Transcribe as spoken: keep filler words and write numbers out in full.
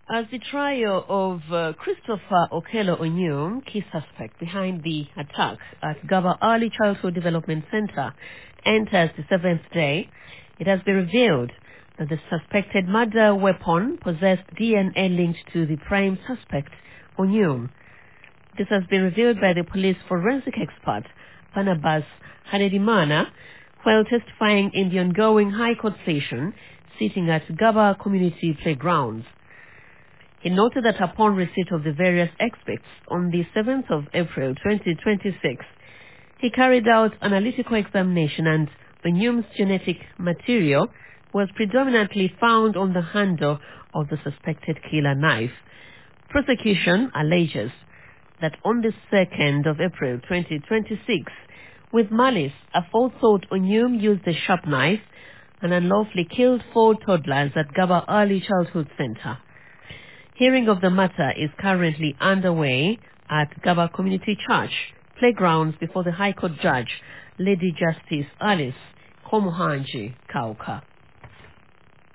As the trial of uh, Christopher Okello Onyum, key suspect behind the attack at Gaba Early Childhood Development Center, enters the seventh day, it has been revealed that the suspected murder weapon possessed D N A linked to the prime suspect, Onyum. This has been revealed by the police forensic expert, Barnabas Hanedimana, while testifying in the ongoing High Court session sitting at Gaba Community Playgrounds. He noted that upon receipt of the various experts on the seventh of April twenty twenty-six, he carried out analytical examination and Onyum's genetic material was predominantly found on the handle of the suspected killer knife. Prosecution alleges that on the second of April twenty twenty-six, with malice aforethought Onyum used a sharp knife and unlawfully killed four toddlers at Gaba Early Childhood Center. Hearing of the matter is currently underway at Gaba Community Church Playgrounds before the High Court Judge, Lady Justice Alice Komuhanji Kauka.